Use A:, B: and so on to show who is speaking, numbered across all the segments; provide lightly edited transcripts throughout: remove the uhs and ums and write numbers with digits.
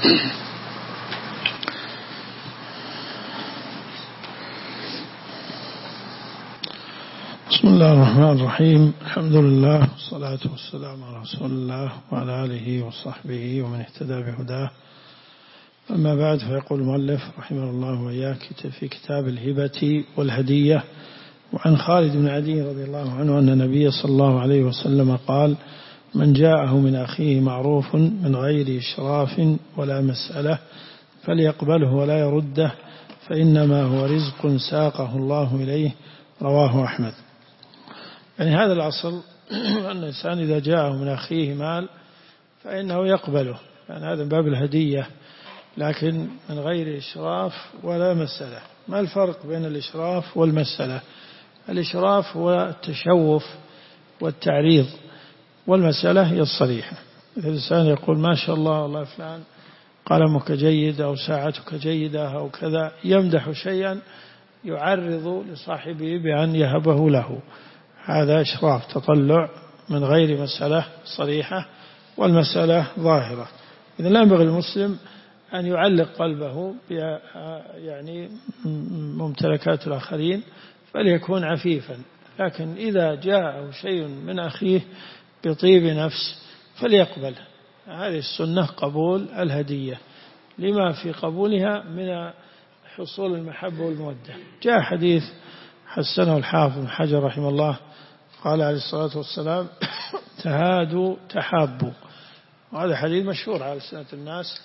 A: بسم الله الرحمن الرحيم. الحمد لله والصلاة والسلام على رسول الله وعلى آله وصحبه ومن اهتدى بهداه. أما بعد، فيقول المؤلف رحمه الله وإياك في كتاب الهبة والهدية: وعن خالد بن عدي رضي الله عنه أن النبي صلى الله عليه وسلم قال: من جاءه من أخيه معروف من غير إشراف ولا مسألة فليقبله ولا يرده، فإنما هو رزق ساقه الله إليه. رواه أحمد. يعني هذا الأصل أن الإنسان إذا جاءه من أخيه مال فإنه يقبله، يعني هذا باب الهدية، لكن من غير إشراف ولا مسألة. ما الفرق بين الإشراف والمسألة؟ الإشراف هو التشوف والتعريض، والمسألة هي الصريحة. إذا الإنسان يقول: ما شاء الله والله فلان قلمك جيد أو ساعتك جيدة أو كذا، يمدح شيئا يعرض لصاحبه بأن يهبه له، هذا إشراف، تطلع من غير مسألة صريحة، والمسألة ظاهرة. إذا لا ينبغي المسلم أن يعلق قلبه يعني ممتلكات الآخرين، فليكون عفيفا. لكن إذا جاءه شيء من أخيه بطيب نفس فليقبله. هذه السنة، قبول الهدية لما في قبولها من حصول المحبة والمودة. جاء حديث حسنه الحافظ بن حجر رحمه الله، قال عليه الصلاة والسلام: تهادوا تحابوا. وهذا حديث مشهور على لسان الناس،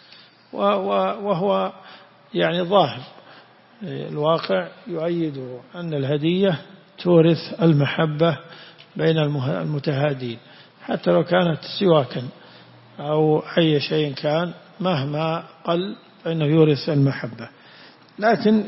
A: وهو يعني ظاهر الواقع يؤيده، أن الهدية تورث المحبة بين المتهادين، حتى لو كانت سواكا أو أي شيء كان، مهما قل فإنه يورث المحبة. لكن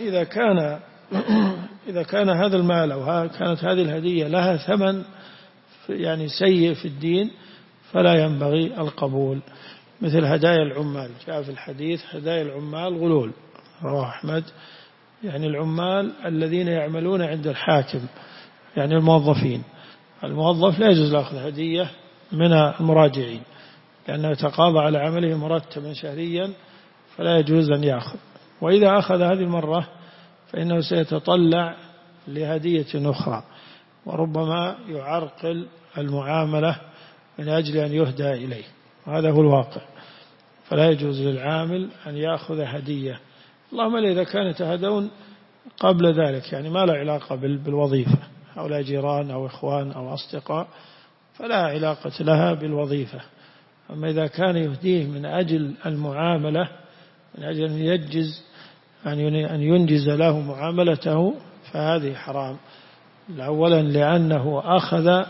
A: إذا كان هذا المال أو كانت هذه الهدية لها ثمن يعني سيء في الدين، فلا ينبغي القبول. مثل هدايا العمال، جاء في الحديث: هدايا العمال غلول. رواه أحمد. يعني العمال الذين يعملون عند الحاكم، يعني الموظفين. الموظف لا يجوز له أخذ هدية من المراجعين، لأنه يتقاضى على عمله مرتبا شهريا، فلا يجوز أن يأخذ. وإذا أخذ هذه المرة فإنه سيتطلع لهدية أخرى، وربما يعرقل المعاملة من أجل أن يهدى إليه، وهذا هو الواقع. فلا يجوز للعامل أن يأخذ هدية، اللهم إذا كان يتهدون قبل ذلك، يعني ما له علاقة بالوظيفة، أو لا جيران أو إخوان أو أصدقاء، فلا علاقة لها بالوظيفة. أما إذا كان يهديه من أجل المعاملة، من أجل أن ينجز له معاملته، فهذه حرام. أولا لأنه أخذ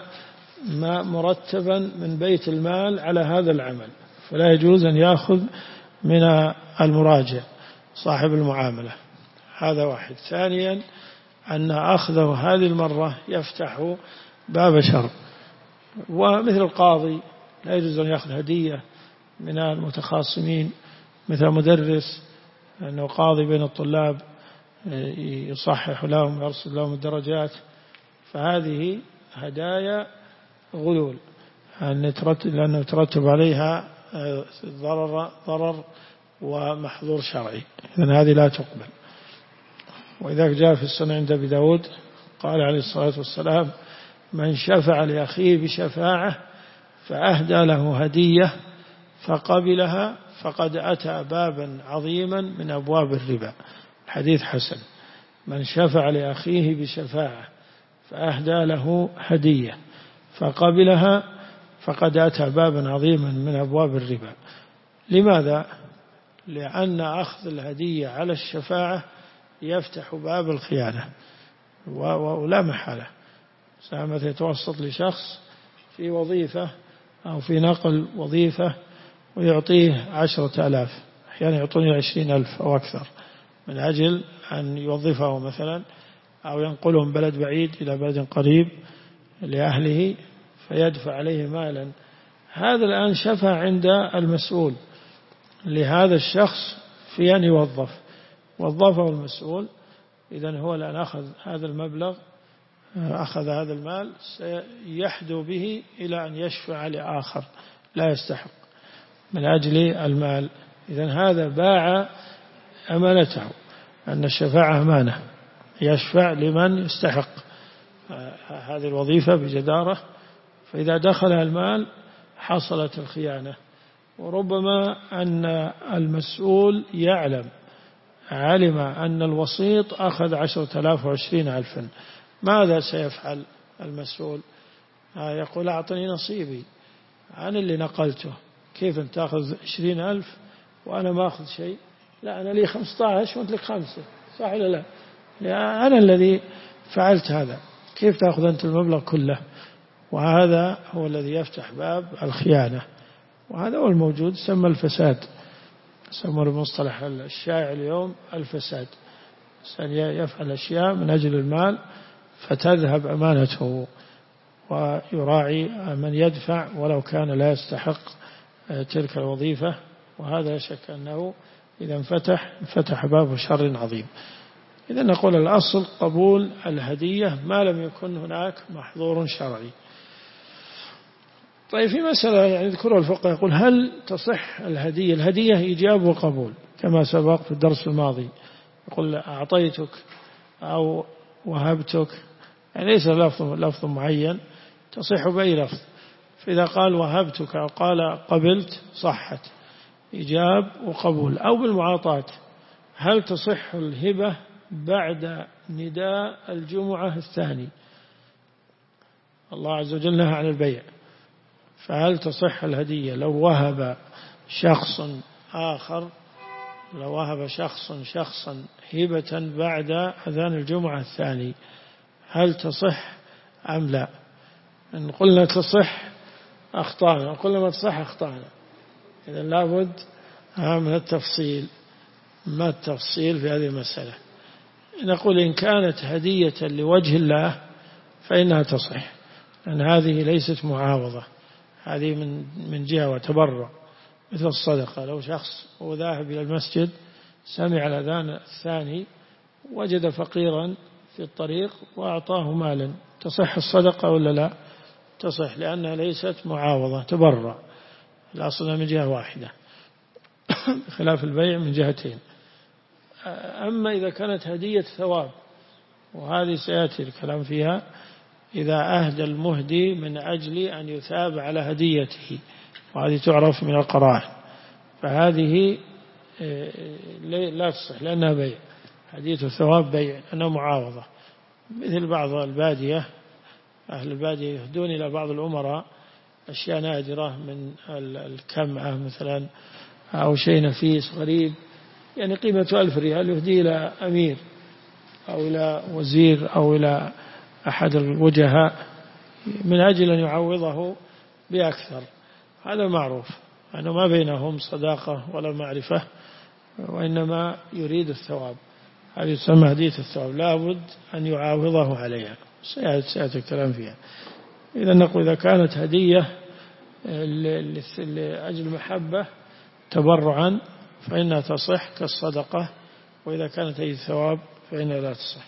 A: مرتبا من بيت المال على هذا العمل، فلا يجوز أن يأخذ من المراجع صاحب المعاملة. هذا واحد. ثانيا أن أخذه هذه المرة يفتح باب شر. ومثل القاضي لا يجوز أن يأخذ هدية من المتخاصمين، مثل مدرس أنه قاضي بين الطلاب يصحح لهم ويرصد لهم الدرجات، فهذه هدايا غلول، لأنه يترتب عليها ضرر ومحظور شرعي، إذن هذه لا تقبل. وإذا جاء في السنة عند أبي داود قال عليه الصلاة والسلام: من شفع لأخيه بشفاعة فأهدى له هدية فقبلها فقد أتى بابا عظيما من أبواب الربا. الحديث حسن. من شفع لأخيه بشفاعة فأهدى له هدية فقبلها فقد أتى بابا عظيما من أبواب الربا. لماذا؟ لأن أخذ الهدية على الشفاعة يفتح باب الخيانة، ولا محالة. مثلا يتوسط لشخص في وظيفة أو في نقل وظيفة ويعطيه 10,000، أحيانا يعطوني 20,000 أو أكثر، من أجل أن يوظفه مثلا، أو ينقله من بلد بعيد إلى بلد قريب لأهله، فيدفع عليه مالا. هذا الآن شفع عند المسؤول لهذا الشخص في أن وظفه المسؤول. إذن هو الآن أخذ هذا المبلغ، أخذ هذا المال، سيحدو به إلى أن يشفع لآخر لا يستحق من أجل المال. إذن هذا باع أمانته، أن الشفاعة أمانة، يشفع لمن يستحق هذه الوظيفة بجدارة، فإذا دخلها المال حصلت الخيانة. وربما أن المسؤول علم أن الوسيط أخذ 10,000 و20,000، ماذا سيفعل المسؤول؟ يقول أعطني نصيبي عن اللي نقلته، كيف أنت تأخذ 20,000 وأنا ما أخذ شيء؟ لا، أنا لي 15 وأنت لك 5، صح ولا لا؟ أنا الذي فعلت هذا، كيف تأخذ أنت المبلغ كله؟ وهذا هو الذي يفتح باب الخيانة، وهذا هو الموجود، سمى الفساد، سمى المصطلح الشائع اليوم الفساد، يفعل أشياء من أجل المال فتذهب أمانته، ويراعي من يدفع ولو كان لا يستحق تلك الوظيفة، وهذا لا شك أنه إذا انفتح باب شر عظيم. إذا نقول الأصل قبول الهدية ما لم يكن هناك محظور شرعي. طيب في مسألة يذكرها الفقهاء، يقول هل تصح الهدية؟ الهدية إيجاب وقبول كما سبق في الدرس الماضي، يقول أعطيتك أو وهبتك، يعني ليس لفظ معين، تصح بأي لفظ. فإذا قال وهبتك أو قال قبلت صحت إيجاب وقبول. أو بالمعاطاة، هل تصح الهبة بعد نداء الجمعة الثاني؟ الله عز وجل نهى عن البيع، فهل تصح الهدية لو وهب شخصا هبة بعد أذان الجمعة الثاني، هل تصح أم لا؟ إن قلنا تصح أخطأنا، وقلنا ما تصح أخطأنا. إذن لابد من التفصيل، ما التفصيل في هذه المسألة. نقول إن كانت هدية لوجه الله فإنها تصح، لأن هذه ليست معاوضة، هذه من جهة وتبرع، مثل الصدقة. لو شخص هو ذاهب إلى المسجد سمع الأذان الثاني وجد فقيرا في الطريق وأعطاه مالا، تصح الصدقة ولا لا؟ تصح، لأنها ليست معاوضة، تبرع، الأصل من جهة واحدة بخلاف البيع من جهتين. أما إذا كانت هدية ثواب، وهذه سيأتي الكلام فيها، إذا أهدى المهدي من أجل أن يثاب على هديته، وهذه تعرف من القرائن، فهذه لا تصح لأنها بيع، هدية الثواب بيع، أنها معاوضة. مثل بعض البادية، أهل البادية يهدون إلى بعض الأمراء أشياء نادرة من الكمعة مثلا، أو شيء نفيس غريب، يعني قيمة 1000 ريال، يهدي إلى أمير أو إلى وزير أو إلى أحد الوجهاء من أجل أن يعوضه بأكثر. هذا معروف أنه ما بينهم صداقة ولا معرفة، وإنما يريد الثواب، هذه تسمى هدية الثواب، لابد أن يعاوضه عليها، سيأتي الكلام فيها. إذا نقول إذا كانت هدية لأجل محبة تبرعا فإنها تصح كالصدقة، وإذا كانت هي الثواب فإنها لا تصح.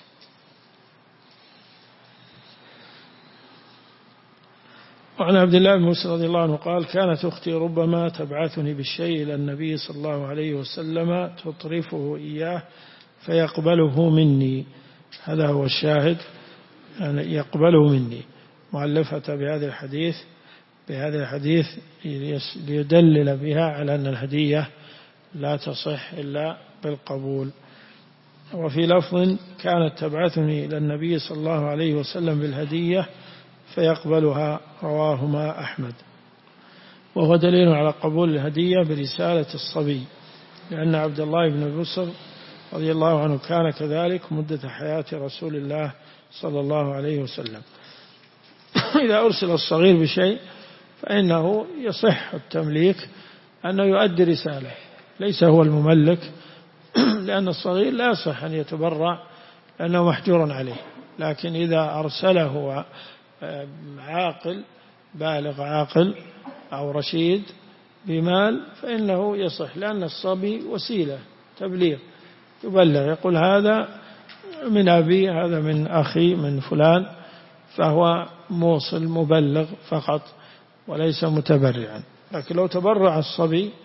A: وعن عبد الله بن مسعود رضي الله عنه قال كانت أختي ربما تبعثني بالشيء إلى النبي صلى الله عليه وسلم تطرفه إياه فيقبله مني، هذا هو الشاهد، يعني يقبله مني، مؤلفة بهذا الحديث ليدلل بها على أن الهدية لا تصح إلا بالقبول. وفي لفظ كانت تبعثني إلى النبي صلى الله عليه وسلم بالهدية فيقبلها، رواهما أحمد. وهو دليل على قبول الهدية برسالة الصبي، لأن عبد الله بن بصر رضي الله عنه كان كذلك مدة حياة رسول الله صلى الله عليه وسلم. إذا أرسل الصغير بشيء فإنه يصح التمليك، أنه يؤدي رسالة، ليس هو المملك، لأن الصغير لا يصح أن يتبرع لأنه محجور عليه. لكن إذا أرسله عاقل بالغ عاقل أو رشيد بمال فإنه يصح، لأن الصبي وسيلة تبليغ، يبلغ، يقول هذا من أبي، هذا من أخي، من فلان، فهو موصل مبلغ فقط وليس متبرعا. لكن لو تبرع الصبي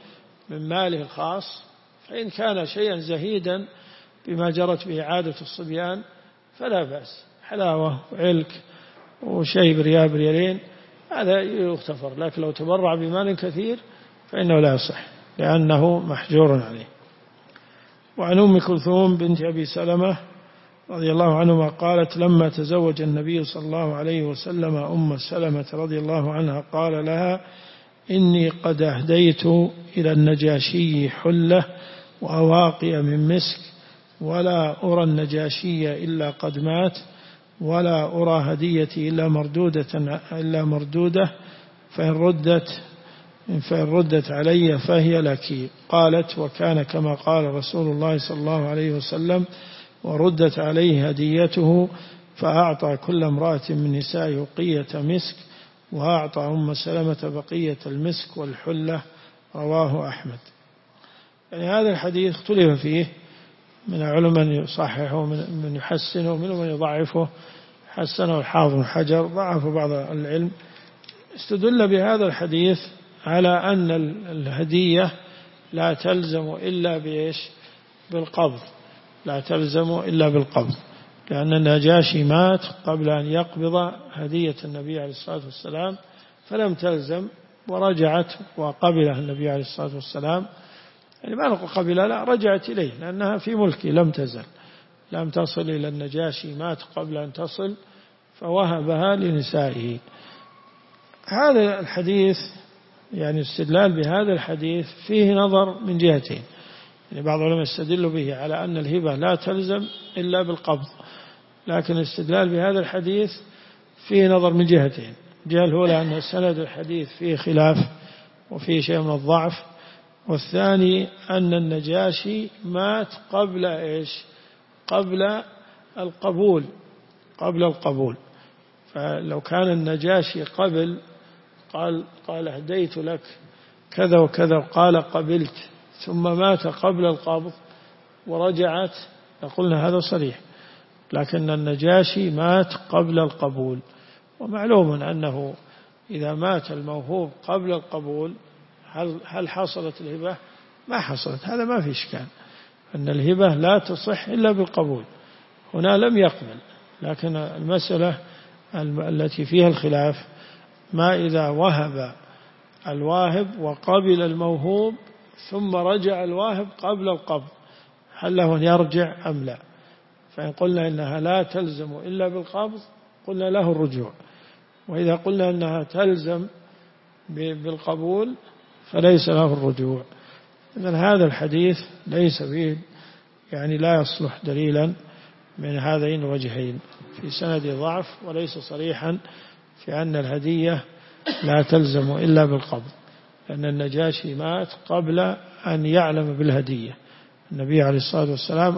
A: من ماله الخاص، فإن كان شيئا زهيدا بما جرت به عادة الصبيان فلا بأس، حلاوة وعلك وشيء بريال بريالين هذا يغتفر. لكن لو تبرع بمال كثير فإنه لا يصح لأنه محجور عليه. وعن أم كلثوم بنت أبي سلمة رضي الله عنهما قالت لما تزوج النبي صلى الله عليه وسلم أم سلمة رضي الله عنها قال لها إني قد أهديت إلى النجاشي حلة وأواقي من مسك، ولا أرى النجاشي إلا قد مات، ولا أرى هديتي إلا مردودة فإن ردت علي فهي لك. قالت وكان كما قال رسول الله صلى الله عليه وسلم وردت عليه هديته، فأعطى كل امرأة من نسائه قية مسك، وأعطى أم سلمة بقية المسك والحلة. رواه أحمد. يعني هذا الحديث اختلف فيه من العلماء من يصححه من يحسنه ومن من يضعفه. حسنه الحافظ بن حجر، ضعف بعض العلم. استدل بهذا الحديث على أن الهدية لا تلزم إلا بالقبض، لا تلزم إلا بالقبض، لأن النجاشي مات قبل أن يقبض هدية النبي عليه الصلاة والسلام فلم تلزم، ورجعت وقبلها النبي عليه الصلاة والسلام. يعني ما نقول قبل، لا، رجعت إليه لأنها في ملكه لم تزل، لم تصل إلى النجاشي، مات قبل أن تصل فوهبها لنسائه. هذا الحديث يعني استدلال بهذا الحديث فيه نظر من جهتين. يعني بعض العلماء يستدل به على أن الهبة لا تلزم إلا بالقبض، لكن الاستدلال بهذا الحديث فيه نظر من جهتين. الجهة الأولى أن سند الحديث فيه خلاف وفيه شيء من الضعف، والثاني أن النجاشي مات قبل قبل القبول. فلو كان النجاشي قبل قال أهديت لك كذا وكذا وقال قبلت، ثم مات قبل القبض ورجعت، لقلنا هذا صريح. لكن النجاشي مات قبل القبول، ومعلوم أنه إذا مات الموهوب قبل القبول هل حصلت الهبة؟ ما حصلت. هذا ما في إشكال، أن الهبة لا تصح إلا بالقبول. هنا لم يقبل، لكن المسألة التي فيها الخلاف ما إذا وهب الواهب وقبل الموهوب ثم رجع الواهب قبل القبض، هل له أن يرجع أم لا؟ فإن قلنا إنها لا تلزم إلا بالقبض قلنا له الرجوع، وإذا قلنا إنها تلزم بالقبول فليس له الرجوع. إذن هذا الحديث ليس به، يعني لا يصلح دليلا من هذين الوجهين، في سند ضعف، وليس صريحا في أن الهدية لا تلزم إلا بالقبض، لأن النجاشي مات قبل أن يعلم بالهدية. النبي عليه الصلاة والسلام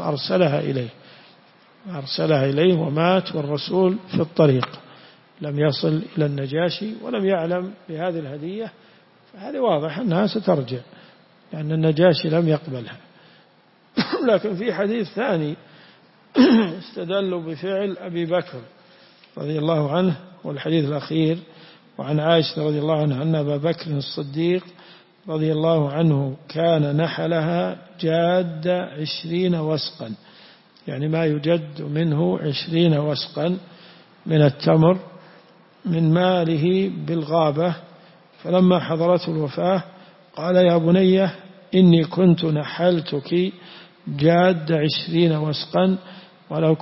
A: أرسلها إليه ومات والرسول في الطريق، لم يصل إلى النجاشي ولم يعلم بهذه الهدية، فهذا واضح أنها سترجع لأن النجاشي لم يقبلها. لكن في حديث ثاني استدلوا بفعل أبي بكر رضي الله عنه، والحديث الأخير، وعن عائشة رضي الله عنها أن أبا بكر الصديق رضي الله عنه كان نحلها جاد 20 وسقا، يعني ما يجد منه 20 وسقا من التمر من ماله بالغابة. فلما حضرته الوفاة قال يا بني إني كنت نحلتك جاد 20 وسقا ولو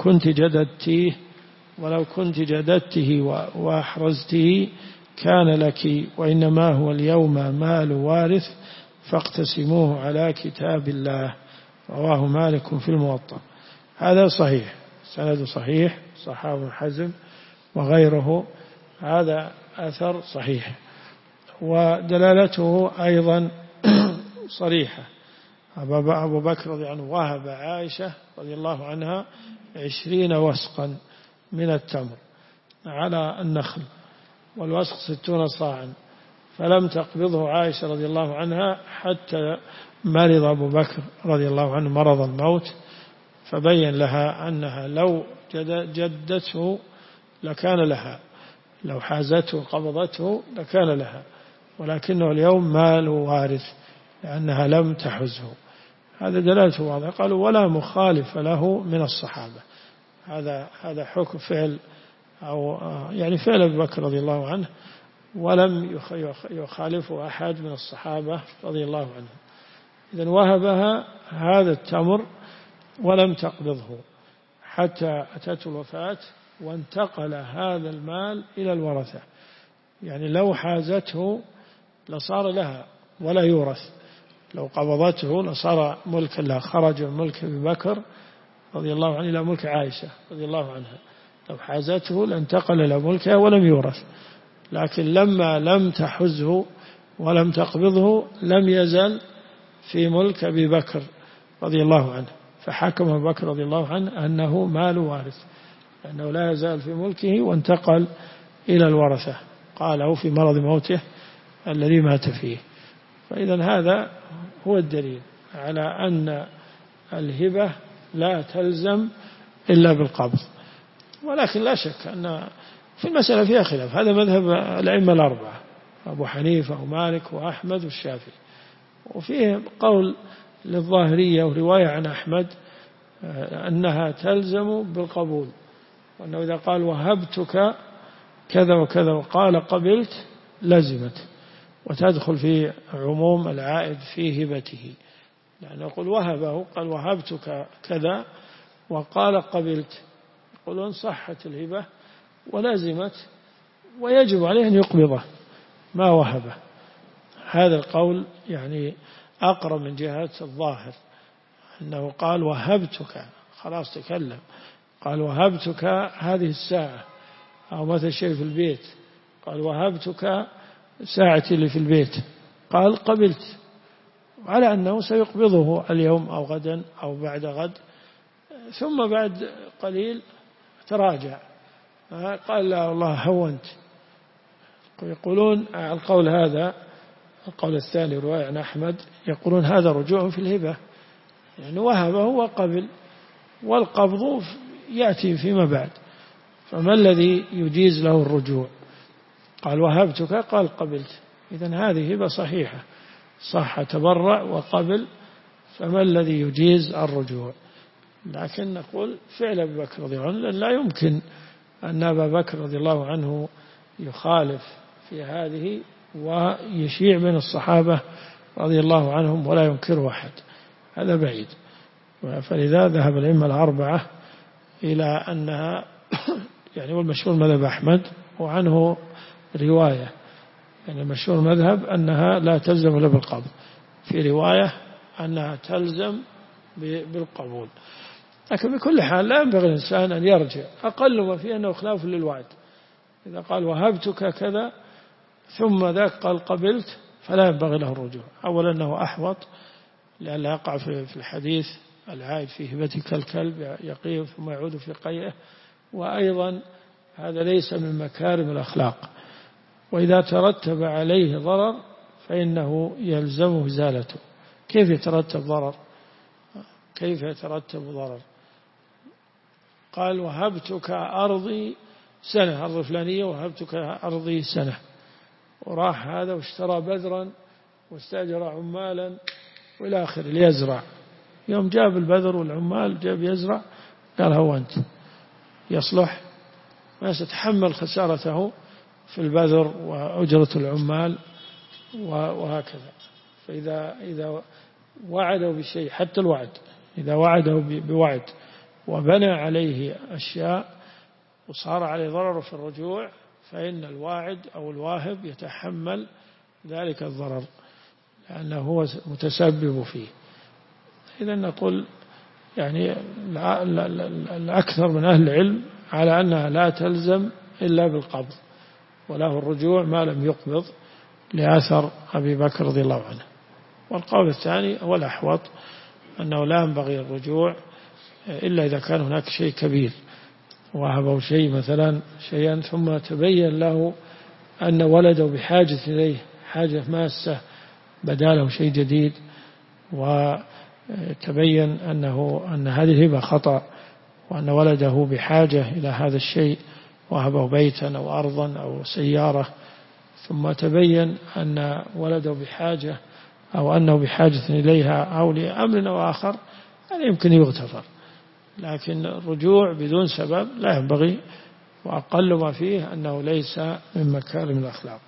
A: كنت جددته وأحرزته كان لك، وإنما هو اليوم مال وارث فاقتسموه على كتاب الله. رواه مالك في الموطأ. هذا صحيح، سند صحيح، صححه ابن حزم وغيره، هذا أثر صحيح، ودلالته أيضا صريحة. أبو بكر رضي عنه وهب عائشة رضي الله عنها 20 وسقا من التمر على النخل، والوسق 60 صاعا، فلم تقبضه عائشة رضي الله عنها حتى مرض أبو بكر رضي الله عنه مرض الموت، فبين لها أنها لو جدته لكان لها، لو حازته قبضته لكان لها، ولكنه اليوم مال وارث، لأنها لم تحزه. هذا دلالته واضحة. قالوا ولا مخالف له من الصحابة. هذا حكم فعل أو يعني فعل أبي بكر رضي الله عنه، ولم يخالفه أحد من الصحابة رضي الله عنهم. إذن وهبها هذا التمر ولم تقبضه حتى أتته الوفاة، وانتقل هذا المال إلى الورثة. يعني لو حازته لصار لها ولا يورث، لو قبضته لصار ملكا لها، خرج من ملك أبي بكر رضي الله عنه إلى ملك عائشة رضي الله عنها. لو حازته لانتقل إلى ملكها ولم يورث، لكن لما لم تحزه ولم تقبضه لم يزل في ملك أبي بكر رضي الله عنه، فحكم أبي بكر رضي الله عنه أنه مال وارث، لأنه لا يزال في ملكه وانتقل إلى الورثة، قاله في مرض موته الذي مات فيه. فإذا هذا هو الدليل على أن الهبة لا تلزم إلا بالقبض. ولكن لا شك أن في المسألة فيها خلاف، هذا مذهب الأئمة الأربعة أبو حنيفة ومالك وأحمد والشافعي. وفيه قول للظاهرية ورواية عن أحمد أنها تلزم بالقبول، وأنه إذا قال وهبتك كذا وكذا وقال قبلت لزمت، وتدخل في عموم العائد في هبته، لأنه يقول وهبه، قال وهبتك كذا وقال قبلت، يقولون صحت الهبة ولازمت ويجب عليه أن يقبضه ما وهبه. هذا القول يعني أقرب من جهة الظاهر، أنه قال وهبتك خلاص تكلم، قال وهبتك هذه الساعة أو مثل شيء في البيت، قال وهبتك ساعتي اللي في البيت، قال قبلت، على أنه سيقبضه اليوم أو غدا أو بعد غد. ثم بعد قليل تراجع قال لا والله هونت. يقولون القول هذا، القول الثاني رواية عن أحمد، يقولون هذا رجوع في الهبة، يعني وهبه وقبل، والقبض يأتي فيما بعد، فما الذي يجيز له الرجوع؟ قال وهبتك قال قبلت، إذن هذه هبة صحيحة، صح تبرع وقبل، فما الذي يجيز الرجوع؟ لكن نقول فعل أبي بكر رضي الله عنه، لا يمكن أن أبا بكر رضي الله عنه يخالف في هذه ويشيع بين الصحابة رضي الله عنهم ولا ينكره أحد، هذا بعيد. فلذا ذهب الأئمة الأربعة إلى أنها يعني والمشهور مذهب أحمد وعنه رواية، يعني المشهور مذهب أنها لا تلزم إلا بالقبض، في رواية أنها تلزم بالقبول. لكن بكل حال لا ينبغي الإنسان أن يرجع، أقل ما فيه أنه خلاف للوعد. إذا قال وهبتك كذا ثم ذاك قال قبلت فلا ينبغي له الرجوع. أولا أنه أحوط لأن لا يقع في الحديث العائد في هبتك الكلب يقيه ثم يعود في قيئه، وأيضا هذا ليس من مكارم الأخلاق، وإذا ترتب عليه ضرر فإنه يلزمه إزالته. كيف يترتب ضرر؟ كيف يترتب ضرر؟ قال وهبتك أرضي سنة، أرض فلانية وهبتك أرضي سنة، وراح هذا واشترى بذرا واستأجر عمالا وإلى آخره ليزرع، يوم جاب البذر والعمال جاب يزرع قال هو أنت يصلح، ما ستحمل خسارته في البذر وأجرة العمال وهكذا. فإذا وعده بشيء، حتى الوعد إذا وعده بوعد وبنى عليه أشياء وصار عليه ضرر في الرجوع، فإن الواعد أو الواهب يتحمل ذلك الضرر لأنه هو متسبب فيه. إذا نقول يعني الأكثر من أهل العلم على أنها لا تلزم إلا بالقبض، وله الرجوع ما لم يقبض لأثر أبي بكر رضي الله عنه. والقول الثاني هو الأحوط، أنه لا ينبغي الرجوع إلا إذا كان هناك شيء كبير، وهبه شيء مثلا شيئا ثم تبين له أن ولده بحاجة إليه حاجة ماسة بداله شيء جديد، وتبين أن هذه الهبة خطأ وأن ولده بحاجة إلى هذا الشيء، وهبه بيتا أو أرضا أو سيارة، ثم تبين أن ولده بحاجة أو أنه بحاجة إليها أو لأمر أو آخر هذا يمكن يغتفر، لكن الرجوع بدون سبب لا ينبغي، وأقل ما فيه أنه ليس من مكارم الأخلاق.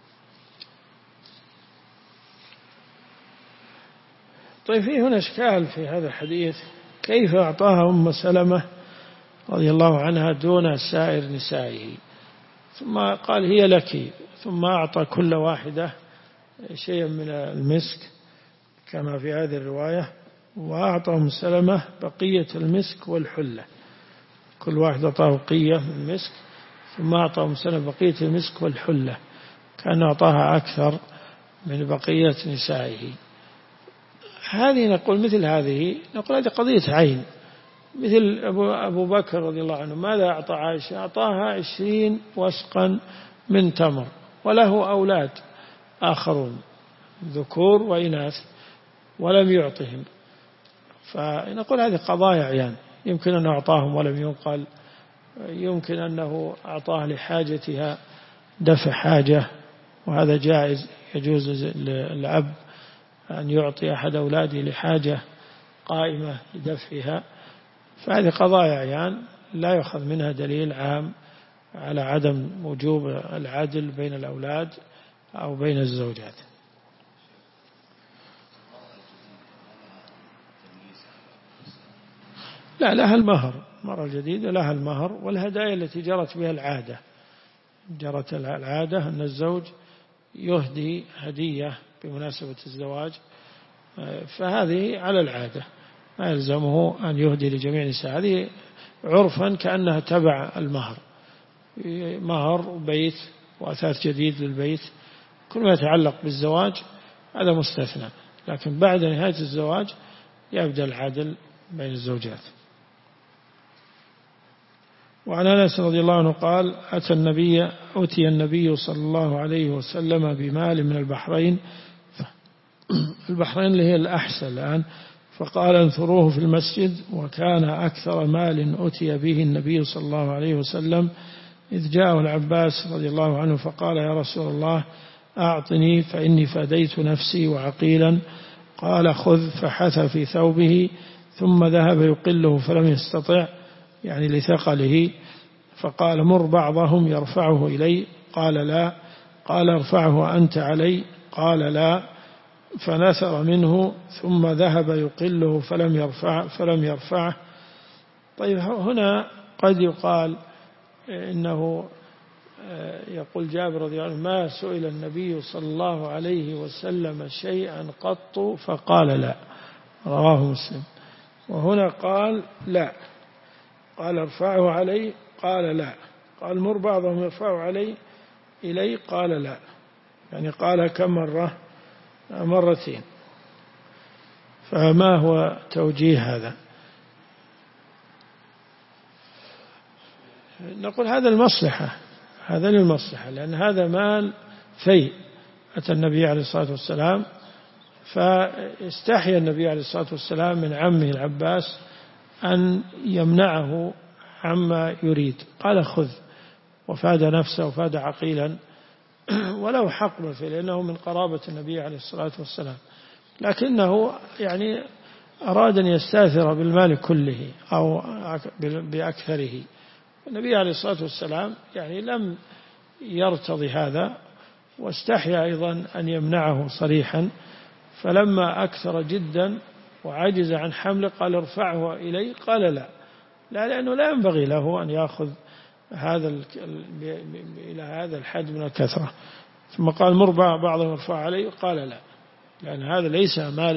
A: طيب فيه هنا إشكال في هذا الحديث، كيف أعطاها أم سلمة رضي الله عنها دون سائر نسائه، ثم قال هي لك، ثم أعطى كل واحدة شيئا من المسك كما في هذه الرواية، وأعطى أم سلمة بقية المسك والحلة، كل واحد أعطاه بقية من المسك، ثم أعطى أم سلمة بقية المسك والحلة، كان أعطاها أكثر من بقية نسائه. هذه نقول مثل هذه نقول هذه قضية عين، مثل أبو بكر رضي الله عنه ماذا أعطى عائشة؟ أعطاها 20 وسقا من تمر، وله أولاد آخرون ذكور وإناث ولم يعطهم، فنقول هذه قضايا عيان، يمكن أنه أعطاهم ولم ينقل، يمكن أنه أعطاه لحاجتها دفع حاجة، وهذا جائز، يجوز للأب أن يعطي أحد أولاده لحاجة قائمة لدفعها، فهذه قضايا عيان لا يؤخذ منها دليل عام على عدم وجوب العدل بين الأولاد أو بين الزوجات. لا، لها المهر، المرأة الجديدة لها المهر والهدايا التي جرت بها العادة، جرت العادة أن الزوج يهدي هدية بمناسبة الزواج، فهذه على العادة ما يلزمه أن يهدي لجميع النساء، هذه عرفا كأنها تبع المهر، مهر وبيت وأثاث جديد للبيت، كل ما يتعلق بالزواج هذا مستثنى، لكن بعد نهاية الزواج يبدأ العدل بين الزوجات. وعن أنس رضي الله عنه قال أتي النبي صلى الله عليه وسلم بمال من البحرين، البحرين اللي هي الأحسن الآن، فقال انثروه في المسجد، وكان أكثر مال أتي به النبي صلى الله عليه وسلم إذ جاءه العباس رضي الله عنه فقال يا رسول الله أعطني فإني فديت نفسي وعقيلا، قال خذ، فحث في ثوبه ثم ذهب يقله فلم يستطع، يعني لثقله، فقال مر بعضهم يرفعه إلي، قال لا، قال ارفعه أنت علي، قال لا، فنثر منه ثم ذهب يقله فلم يرفعه. طيب هنا قد يقال إنه يقول جابر رضي الله عنه ما سئل النبي صلى الله عليه وسلم شيئا قط فقال لا، رواه مسلم، وهنا قال لا، قال ارفعه علي، قال لا، قال مر بعضهم يرفعه علي إلي، قال لا، يعني قال كم مرة؟ مرتين. فما هو توجيه هذا؟ نقول هذا المصلحة، هذا للمصلحة، لأن هذا مال فيء أتى النبي عليه الصلاة والسلام، فاستحيا النبي عليه الصلاة والسلام من عمه العباس أن يمنعه عما يريد، قال خذ، وفاد نفسه وفاد عقيلا، وله حق به لأنه من قرابة النبي عليه الصلاة والسلام، لكنه يعني أراد أن يستاثر بالمال كله أو بأكثره، النبي عليه الصلاة والسلام يعني لم يرتضي هذا، واستحيا أيضا أن يمنعه صريحا، فلما أكثر جدا وعجز عن حمله قال ارفعه إلي، قال لا، لأنه لا ينبغي له أن يأخذ إلى هذا الحد من الكثرة، ثم قال مر بعضهم ارفع علي، قال لا، لأن هذا ليس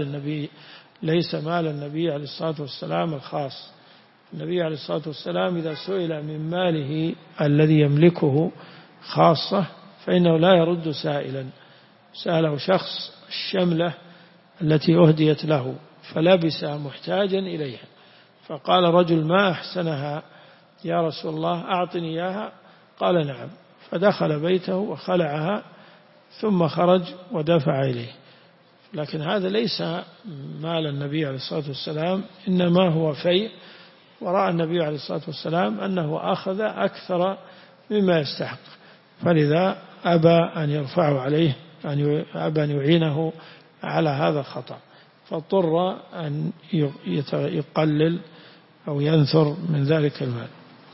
A: مال النبي عليه الصلاة والسلام الخاص، النبي عليه الصلاة والسلام إذا سئل من ماله الذي يملكه خاصة فإنه لا يرد سائلا، سأله شخص الشملة التي أهديت له فلبس محتاجا إليها، فقال رجل ما أحسنها يا رسول الله أعطني إياها، قال نعم، فدخل بيته وخلعها ثم خرج ودفع إليه، لكن هذا ليس مال النبي عليه الصلاة والسلام، إنما هو فيء، ورأى النبي عليه الصلاة والسلام أنه أخذ أكثر مما يستحق، فلذا أبى أن يرفعه عليه، أبى أن يعينه على هذا خطأ، فاضطر أن يقلل أو ينثر من ذلك المال.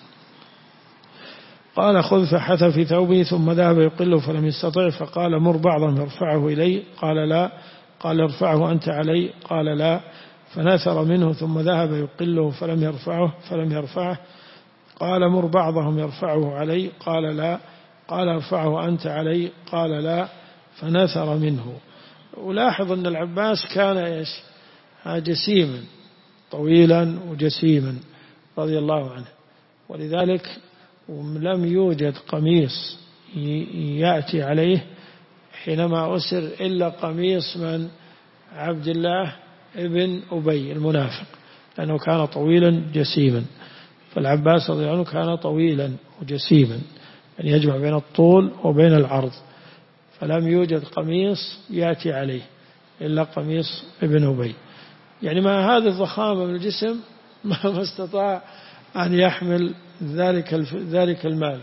A: قال خذ فحث في ثوبه ثم ذهب يقله فلم يستطع، فقال مر بعضهم يرفعه إلي، قال لا، قال ارفعه أنت علي، قال لا، فنثر منه ثم ذهب يقله فلم يرفعه، قال مر بعضهم يرفعه علي، قال لا، قال ارفعه أنت علي، قال لا، فنثر منه. ولاحظ أن العباس كان جسيما طويلا وجسيما رضي الله عنه، ولذلك لم يوجد قميص يأتي عليه حينما أسر إلا قميص من عبد الله ابن أبي المنافق، لأنه كان طويلا جسيما. فالعباس رضي الله عنه كان طويلا وجسيما، يعني يجمع بين الطول وبين العرض، فلم يوجد قميص يأتي عليه إلا قميص ابن أبي. يعني مع هذه الضخامة من الجسم ما استطاع أن يحمل ذلك المال،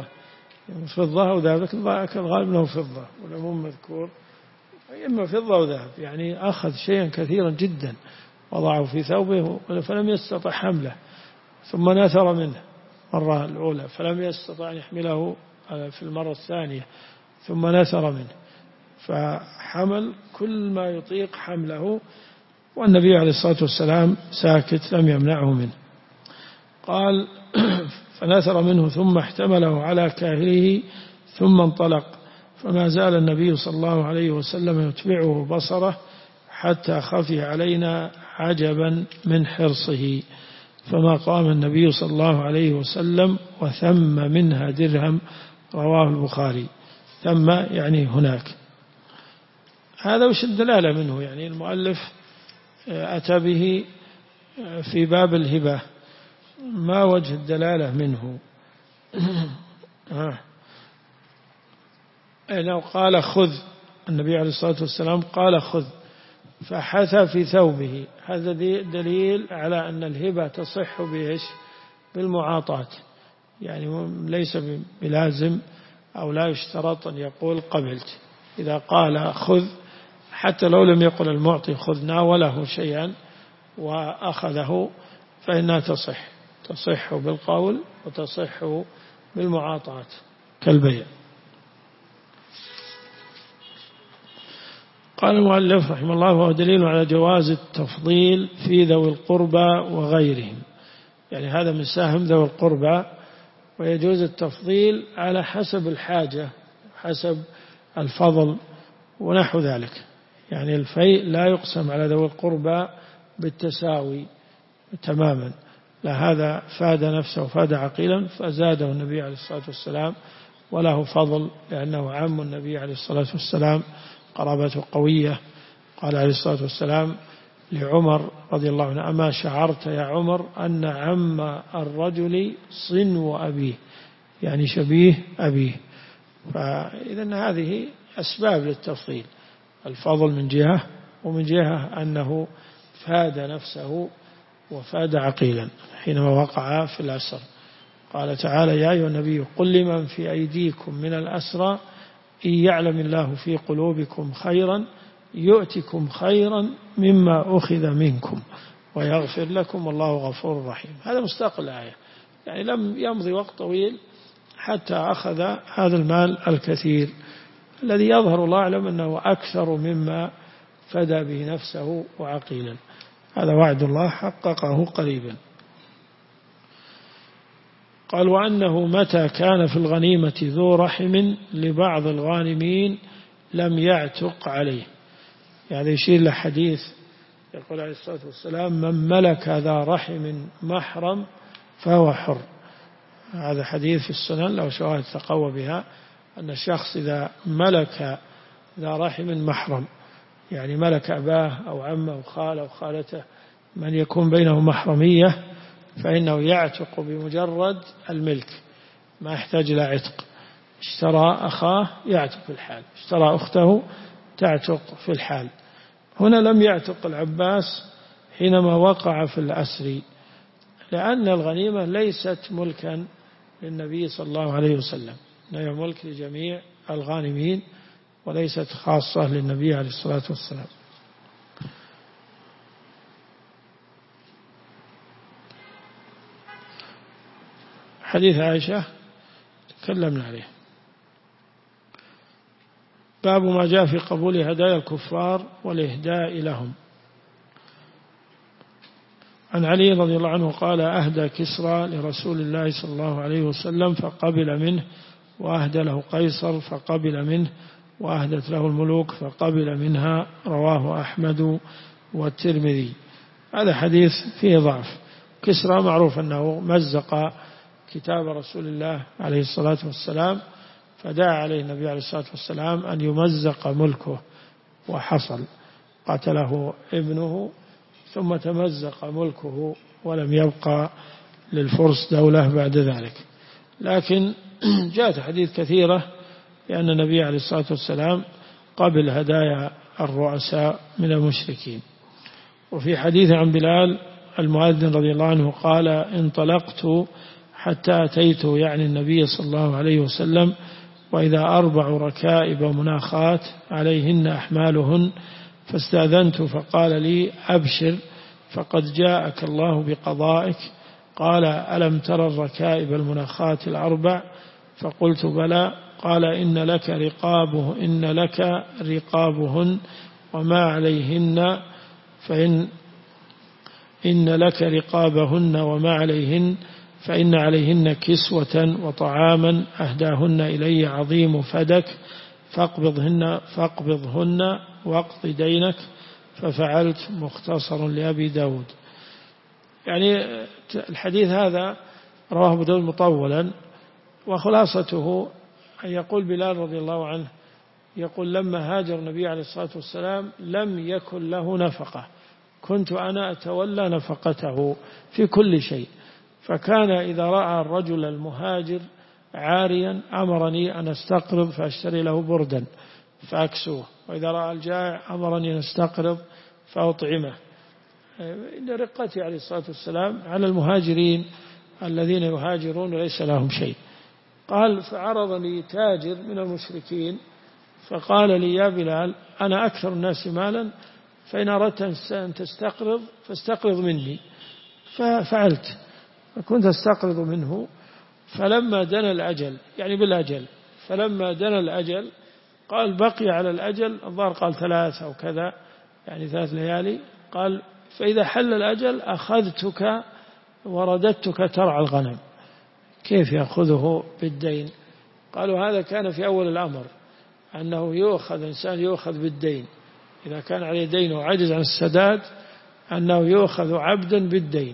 A: فضة أو ذهب، الغالب أنه فضة والعموم مذكور، إما فضة أو ذهب، يعني أخذ شيئا كثيرا جدا وضعه في ثوبه فلم يستطع حمله، ثم نثر منه مرة الأولى فلم يستطع أن يحمله في المرة الثانية، ثم نثر منه، فحمل كل ما يطيق حمله، والنبي عليه الصلاة والسلام ساكت لم يمنعه منه. قال فنثر منه ثم احتمله على كاهله ثم انطلق، فما زال النبي صلى الله عليه وسلم يتبعه بصره حتى خفي علينا عجبا من حرصه، فما قام النبي صلى الله عليه وسلم وثم منها درهم، رواه البخاري. ثم يعني هناك. هذا وش الدلالة منه؟ يعني المؤلف أتى به في باب الهبة، ما وجه الدلالة منه؟ لو قال خذ، النبي عليه الصلاة والسلام قال خذ فحث في ثوبه، هذا دليل على أن الهبة تصح بإيش؟ بالمعاطاة، يعني ليس بلازم أو لا يشترط أن يقول قبلت. إذا قال خذ حتى لو لم يقل المعطي خذ، ناوله شيئا وأخذه، فإنها تصح بالقول وتصح بالمعاطاة كالبيع. قال المؤلف رحمه الله وهو دليل على جواز التفضيل في ذوي القربى وغيرهم، يعني هذا من سهم ذوي القربى، ويجوز التفضيل على حسب الحاجة حسب الفضل ونحو ذلك. يعني الفيء لا يقسم على ذوي القربى بالتساوي تماما، لا، هذا فاد نفسه وفاد عقيلا فزاده النبي عليه الصلاة والسلام وله فضل، لأنه عم النبي عليه الصلاة والسلام قرابته قوية. قال عليه الصلاة والسلام لعمر رضي الله عنه أما شعرت يا عمر أن عم الرجل صنو أبيه، يعني شبيه أبيه. فإذا هذه أسباب للتفضيل، الفضل من جهة، ومن جهة أنه فاد نفسه وفاد عقيلا حينما وقع في الأسر. قال تعالى يا أيها النبي قل لمن في أيديكم من الأسرى إن يعلم الله في قلوبكم خيرا يؤتكم خيرا مما أخذ منكم ويغفر لكم والله غفور رحيم. هذا مستقل الآية، يعني لم يمضي وقت طويل حتى أخذ هذا المال الكثير الذي يظهر الله أعلم أنه أكثر مما فدى به نفسه وعقيلا. هذا وعد الله حققه قريبا. قال وأنه متى كان في الغنيمة ذو رحم لبعض الغانمين لم يعتق عليه، يعني يشير لحديث يقول عليه الصلاة والسلام من ملك ذا رحم محرم فهو حر. هذا حديث في السنن له شواهد تقوى بها، أن الشخص إذا ملك ذا رحم محرم، يعني ملك أباه أو عمه أو خاله أو خالته، من يكون بينه محرمية، فإنه يعتق بمجرد الملك، ما يحتاج إلى عتق. اشترى أخاه يعتق في الحال، اشترى أخته تعتق في الحال. هنا لم يعتق العباس حينما وقع في الأسر، لأن الغنيمة ليست ملكا للنبي صلى الله عليه وسلم، إنها ملك لجميع الغانمين، وليست خاصة للنبي عليه الصلاة والسلام. حديث عائشة تكلمنا عليه. باب ما جاء في قبول هدايا الكفار والإهداء لهم. عن علي رضي الله عنه قال: أهدى كسرى لرسول الله صلى الله عليه وسلم فقبل منه، وأهدى له قيصر فقبل منه، وأهدت له الملوك فقبل منها. رواه أحمد والترمذي. هذا حديث فيه ضعف. كسرى معروف أنه مزق كتاب رسول الله عليه الصلاة والسلام، فدعا عليه النبي عليه الصلاة والسلام أن يمزق ملكه، وحصل، قتله ابنه ثم تمزق ملكه ولم يبقى للفرس دولة بعد ذلك. لكن جاءت حديث كثيرة بأن النبي عليه الصلاة والسلام قبل هدايا الرؤساء من المشركين. وفي حديث عن بلال المؤذن رضي الله عنه قال: انطلقت حتى أتيت يعني النبي صلى الله عليه وسلم وإذا 4 ركائب مناخات عليهن أحمالهن، فاستأذنت فقال لي: أبشر فقد جاءك الله بقضائك. قال: ألم ترى الركائب المناخات 4؟ فقلت: بلى. قال: إن لك رقابهن وما عليهن، إن لك رقابهن وما عليهن، فإن عليهن كسوة وطعاما أهداهن إلي عظيم فدك، فاقبضهن واقض دينك. ففعلت. مختصر لأبي داود. يعني الحديث هذا رواه أبو داود مطولا، وخلاصته أن يقول بلال رضي الله عنه يقول: لما هاجر النبي عليه الصلاة والسلام لم يكن له نفقة، كنت أنا أتولى نفقته في كل شيء، فكان إذا رأى الرجل المهاجر عاريا أمرني أن أستقرض فأشتري له بردا فأكسوه، وإذا رأى الجائع أمرني أن أستقرض فأطعمه. إن رقته عليه الصلاة والسلام على المهاجرين الذين يهاجرون وليس لهم شيء. قال: فعرض لي تاجر من المشركين فقال لي: يا بلال، أنا أكثر الناس مالا، فإن أردت أن تستقرض فاستقرض مني. ففعلت، فكنت أستقرض منه. فلما دنا الأجل، يعني بالأجل، فلما دنا الأجل قال: بقي على الأجل الظاهر قال 3 أو كذا، يعني 3 ليالي. قال: فإذا حل الأجل أخذتك ورددتك ترعى الغنم. كيف يأخذه بالدين؟ قالوا: هذا كان في أول الأمر، أنه إنسان يؤخذ بالدين إذا كان عليه دين وعجز عن السداد، أنه يؤخذ عبدا بالدين،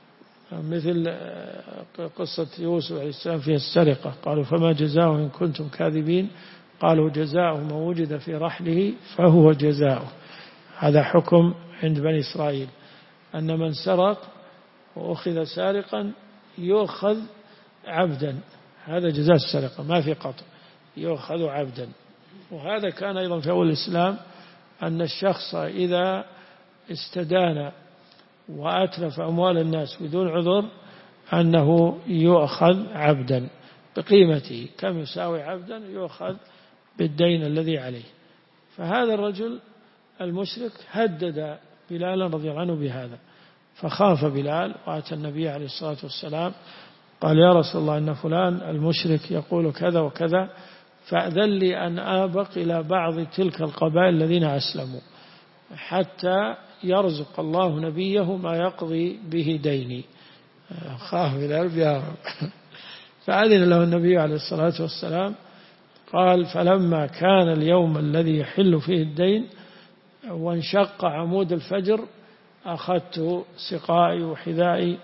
A: مثل قصة يوسف عليه السلام فيها السرقة. قالوا: فما جزاؤه إن كنتم كاذبين؟ قالوا: جزاؤه ما وجد في رحله فهو جزاؤه. هذا حكم عند بني إسرائيل، أن من سرق وأخذ سارقا يؤخذ عبدا، هذا جزاء السرقة، ما في قطع، يؤخذ عبدا. وهذا كان أيضا في أول الإسلام، أن الشخص إذا استدان وأتلف أموال الناس بدون عذر أنه يؤخذ عبدا بقيمته، كم يساوي عبدا يؤخذ بالدين الذي عليه. فهذا الرجل المشرك هدد بلالا رضي الله عنه بهذا، فخاف بلال وأتى النبي عليه الصلاة والسلام قال: يا رسول الله، إن فلان المشرك يقول كذا وكذا، فأذن لي أن آبق إلى بعض تلك القبائل الذين أسلموا حتى يرزق الله نبيه ما يقضي به ديني. خاف بلال بيهرب. فأذن له النبي عليه الصلاة والسلام. قال: فلما كان اليوم الذي يحل فيه الدين وانشق عمود الفجر أخذت سقائي وحذائي،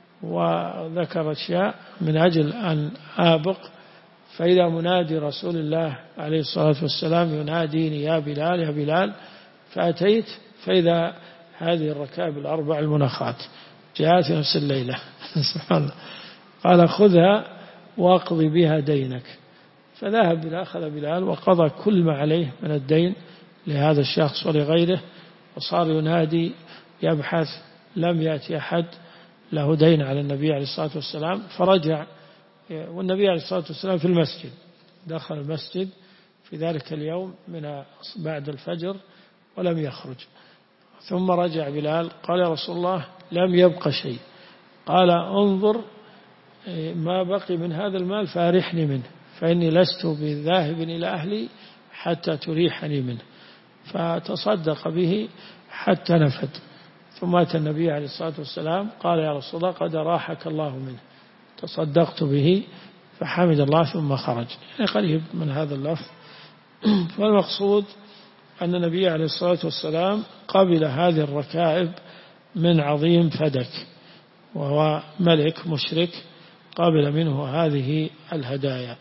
A: وذكر أشياء من أجل أن آبق، فإذا منادي رسول الله عليه الصلاة والسلام يناديني: يا بلال يا بلال. فأتيت فإذا هذه الركائب 4 المناخات جاءت نفس الليلة. سبحان الله. قال: خذها واقضي بها دينك. فذهب بلال، أخذ بلال وقضى كل ما عليه من الدين لهذا الشخص ولغيره، وصار ينادي يبحث، لم يأتي أحد له دين على النبي عليه الصلاة والسلام. فرجع والنبي عليه الصلاة والسلام في المسجد، دخل المسجد في ذلك اليوم من بعد الفجر ولم يخرج. ثم رجع بلال قال يا رسول الله لم يبق شيء. قال انظر ما بقي من هذا المال فأرحني منه، فإني لست بذاهب إلى أهلي حتى تريحني منه. فتصدق به حتى نفد. ثم أتى النبي عليه الصلاة والسلام قال يا رسول الله قد راحك الله منه، تصدقت به، فحمد الله ثم خرج. يعني قريب من هذا اللفظ. فالمقصود أن النبي عليه الصلاة والسلام قبل هذه الركائب من عظيم فدك، وهو ملك مشرك، قبل منه هذه الهدايا.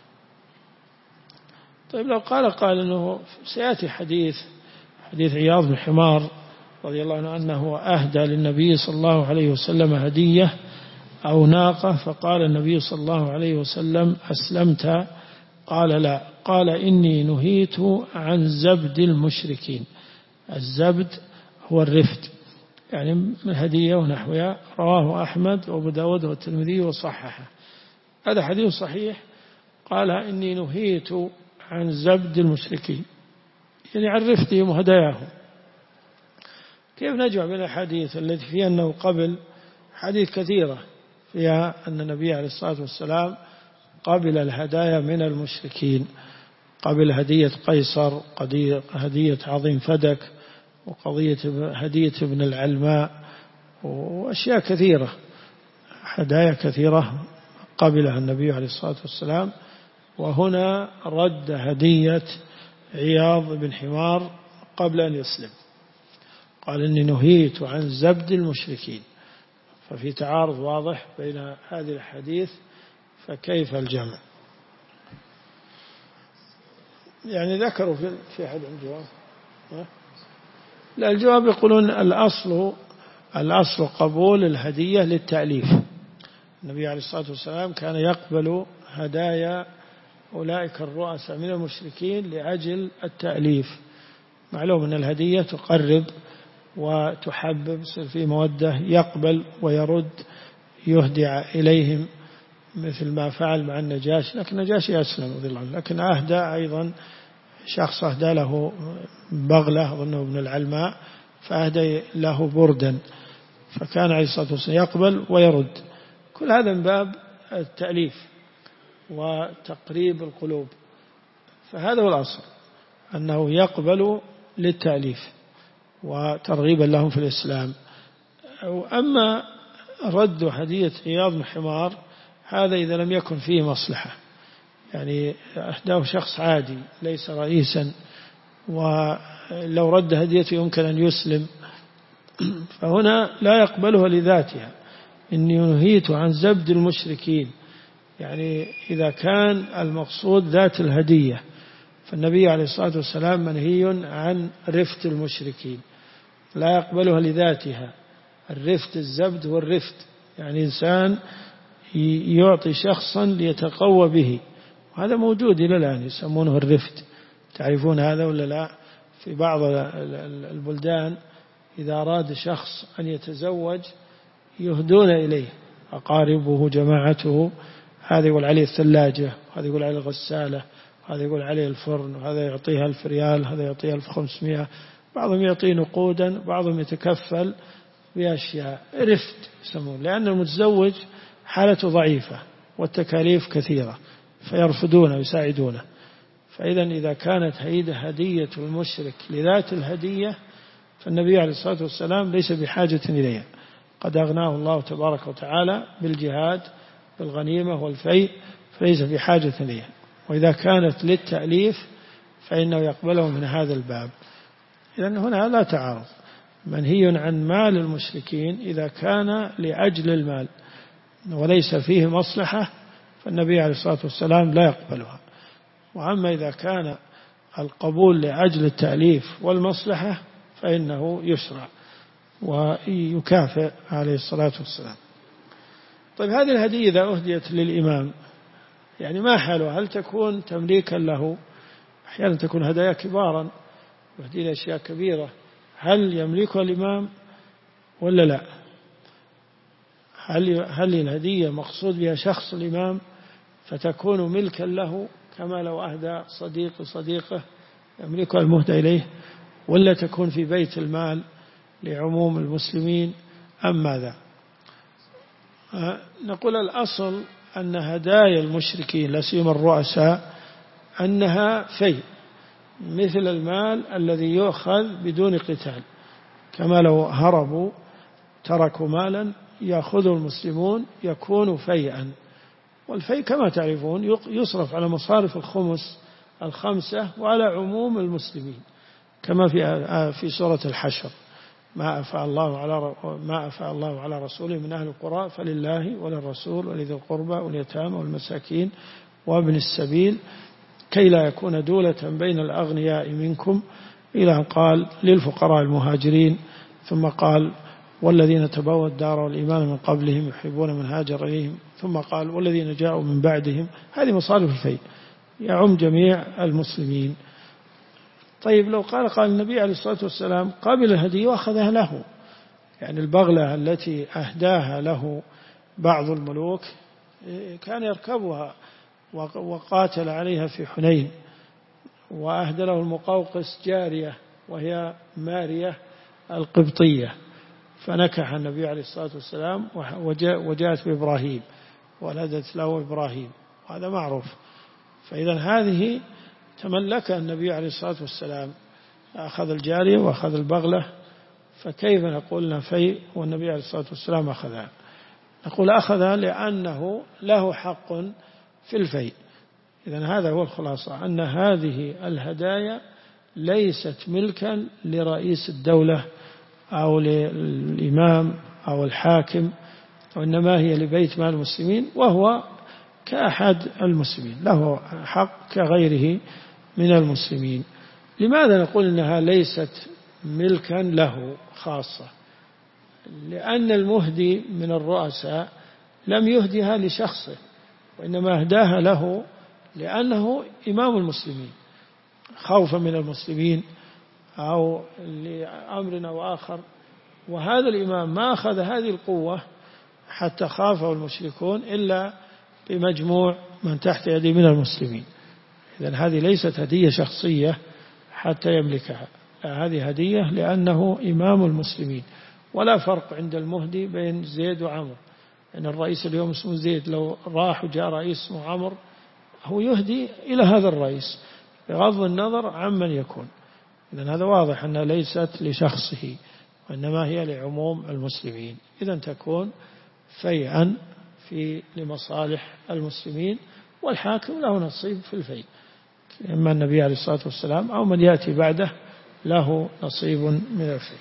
A: طيب لو قال أنه سيأتي حديث عياض بن حمار رضي الله عنه أنه أهدى للنبي صلى الله عليه وسلم هدية أو ناقة، فقال النبي صلى الله عليه وسلم أسلمت؟ قال لا. قال إني نهيت عن زبد المشركين. الزبد هو الرفد، يعني من هدية ونحوها. رواه أحمد وأبو داود والترمذي وصححه. هذا حديث صحيح. قال إني نهيت عن زبد المشركين، يعني عن رفدهم وهداياهم. كيف نجمع بين الحديث التي فيها أنه قبل حديث كثيرة فيها أن النبي عليه الصلاة والسلام قبل الهدايا من المشركين، قبل هدية قيصر، هدية عظيم فدك، وقضية هدية ابن العلماء، وأشياء كثيرة، هدايا كثيرة قبلها النبي عليه الصلاة والسلام. وهنا رد هدية عياض بن حمار قبل أن يسلم. قال إني نهيت عن زبد المشركين. ففي تعارض واضح بين هذه الحديث، فكيف الجمع؟ يعني ذكروا في أحد الجواب. لا، الجواب يقولون الأصل قبول الهدية للتأليف. النبي عليه الصلاة والسلام كان يقبل هدايا أولئك الرؤساء من المشركين لأجل التأليف. معلوم أن الهدية تقرب وتحبب، يصير في مودة، يقبل ويرد، يهدي إليهم، مثل ما فعل مع النجاشي. لكن النجاشي أسلم رضي الله عنه، لكن أهدى أيضا شخص أهدى له بغلة أظنه ابن العلماء، فأهدى له بردا، فكان عليه الصلاة والسلام يقبل ويرد. كل هذا من باب التأليف وتقريب القلوب. فهذا هو الأصل، أنه يقبل للتأليف وترغيبا لهم في الإسلام. أما رد هدية عياض بن حمار هذا إذا لم يكن فيه مصلحة، يعني أهداه شخص عادي ليس رئيسا، ولو رد هديته يمكن أن يسلم، فهنا لا يقبلها لذاتها. إني نهيت عن زبد المشركين، يعني إذا كان المقصود ذات الهدية، فالنبي عليه الصلاة والسلام منهي عن رفت المشركين، لا يقبلها لذاتها. الرفت الزبد والرفت، يعني إنسان يعطي شخصا ليتقوى به، وهذا موجود إلى الآن يسمونه الرفت. تعرفون هذا ولا لا؟ في بعض البلدان إذا أراد شخص أن يتزوج يهدون إليه أقاربه جماعته، هذا يقول عليه الثلاجة، هذا يقول عليه الغسالة، هذا يقول عليه الفرن، وهذا يعطيها 1000 ريال، هذا يعطيها 1500. بعضهم يعطي نقودا، بعضهم يتكفل بأشياء. رفت يسمون، لأن المتزوج حالته ضعيفة والتكاليف كثيرة، فيرفضونه ويساعدونه. فإذا إذا كانت هدية المشرك لذات الهدية، فالنبي عليه الصلاة والسلام ليس بحاجة إليها، قد أغناه الله تبارك وتعالى بالجهاد بالغنيمة والفيء، فليس بحاجة إليها. وإذا كانت للتأليف فإنه يقبله من هذا الباب. لأن هنا لا تعارض، منهي عن مال المشركين إذا كان لأجل المال وليس فيه مصلحة، فالنبي عليه الصلاة والسلام لا يقبلها. وأما إذا كان القبول لأجل التأليف والمصلحة فإنه يشرع ويكافئ عليه الصلاة والسلام. طيب هذه الهدية إذا أهديت للإمام، يعني ما حالها؟ هل تكون تمليكا له؟ أحيانا تكون هدايا كبارا، يهدي أشياء كبيرة، هل يملكها الإمام ولا لا؟ هل الهدية مقصود بها شخص الإمام فتكون ملكا له، كما لو أهدى صديقه يملكها المهدى إليه، ولا تكون في بيت المال لعموم المسلمين أم ماذا؟ نقول الأصل أن هدايا المشركين لا سيما الرؤساء أنها فيء، مثل المال الذي يؤخذ بدون قتال، كما لو هربوا تركوا مالا يأخذه المسلمون يكون فيئا. والفيء كما تعرفون يصرف على مصارف الخمس 5 وعلى عموم المسلمين، كما في سورة الحشر: ما أفاء الله على رسوله من أهل القرى فلله وللرسول ولذي القربى واليتامى والمساكين وابن السبيل كي لا يكون دولة بين الأغنياء منكم، إلى أن قال للفقراء المهاجرين، ثم قال والذين تبوأوا الدار والإيمان من قبلهم يحبون من هاجر إليهم، ثم قال والذين جاءوا من بعدهم. هذه مصارف الفيء يعم جميع المسلمين. طيب لو قال النبي عليه الصلاة والسلام قبل الهدية وأخذها له، يعني البغلة التي أهداها له بعض الملوك كان يركبها وقاتل عليها في حنين، وأهدى له المقوقس جارية وهي مارية القبطية، فنكح النبي عليه الصلاة والسلام وجاءت بإبراهيم ولدت له إبراهيم، وهذا معروف. فإذا هذه تملكها النبي عليه الصلاة والسلام، أخذ الجارية وأخذ البغلة، فكيف نقول فيء والنبي عليه الصلاة والسلام أخذها؟ نقول أخذها لأنه له حق في الفيء. إذن هذا هو الخلاصة، أن هذه الهدايا ليست ملكا لرئيس الدولة أو للإمام أو الحاكم، وإنما هي لبيت مال المسلمين، وهو كأحد المسلمين، له حق كغيره من المسلمين. لماذا نقول إنها ليست ملكا له خاصة؟ لأن المهدي من الرؤساء لم يهديها لشخصه، وإنما أهداها له لأنه إمام المسلمين، خوفا من المسلمين أو لأمر أو آخر. وهذا الإمام ما أخذ هذه القوة حتى خافه المشركون إلا بمجموع من تحت يده من المسلمين. إذن هذه ليست هدية شخصية حتى يملكها، هذه هدية لأنه إمام المسلمين. ولا فرق عند المهدي بين زيد وعمر، أن الرئيس اليوم اسمه زيد، لو راح وجاء رئيس اسمه عمر هو يهدي إلى هذا الرئيس بغض النظر عمن يكون. إذن هذا واضح أنها ليست لشخصه، وإنما هي لعموم المسلمين. إذن تكون فيئا لمصالح المسلمين، والحاكم له نصيب في الفيء، إما النبي عليه الصلاة والسلام أو من يأتي بعده له نصيب من الفيء.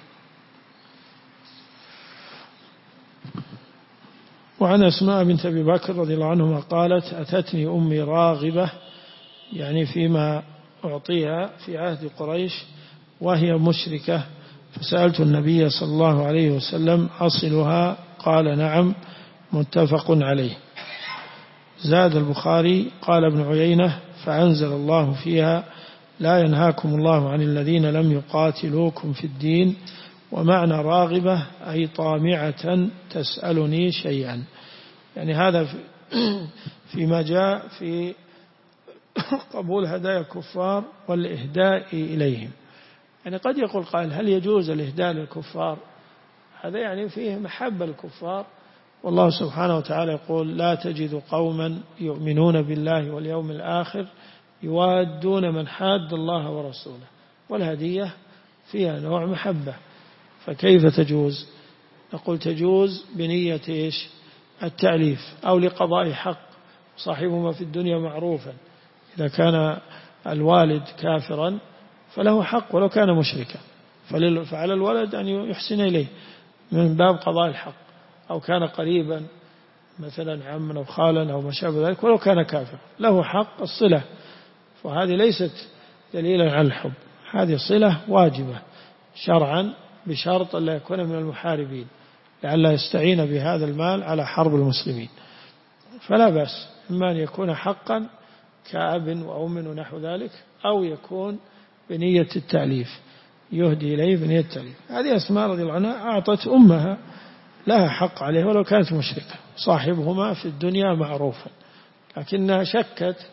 A: وعن أسماء بنت أبي بكر رضي الله عنهما قالت: أتتني أمي راغبة، يعني فيما أعطيها في عهد قريش وهي مشركة، فسألت النبي صلى الله عليه وسلم أصلها؟ قال: نعم، متفق عليه. زاد البخاري: قال ابن عيينة: فأنزل الله فيها: لا ينهاكم الله عن الذين لم يقاتلوكم في الدين. ومعنى راغبة أي طامعة تسألني شيئا، يعني هذا فيما جاء في قبول هدايا الكفار والإهداء إليهم. يعني قد يقول قائل: هل يجوز الإهداء للكفار؟ هذا يعني فيه محبة الكفار، والله سبحانه وتعالى يقول: لا تجد قوما يؤمنون بالله واليوم الآخر يوادون من حاد الله ورسوله. والهدية فيها نوع محبة، فكيف تجوز؟ نقول تجوز بنية إيش؟ التأليف، أو لقضاء حق صاحبهما في الدنيا معروفا. إذا كان الوالد كافرا فله حق ولو كان مشركا، فعلى الولد أن يحسن إليه من باب قضاء الحق، أو كان قريبا مثلا عما أو خالا أو ما شابه ذلك ولو كان كافر له حق الصلة. وهذه ليست دليلا على الحب، هذه صلة واجبة شرعا بشرط أن لا يكون من المحاربين، لئلا يستعين بهذا المال على حرب المسلمين. فلا بأس إما أن يكون حقا كأب وأم ونحو ذلك، أو يكون بنية التأليف، يهدي إليه بنية التأليف. هذه أسماء رضي الله عنها أعطت أمها، لها حق عليه ولو كانت مشركة، صاحبهما في الدنيا معروفا، لكنها شكت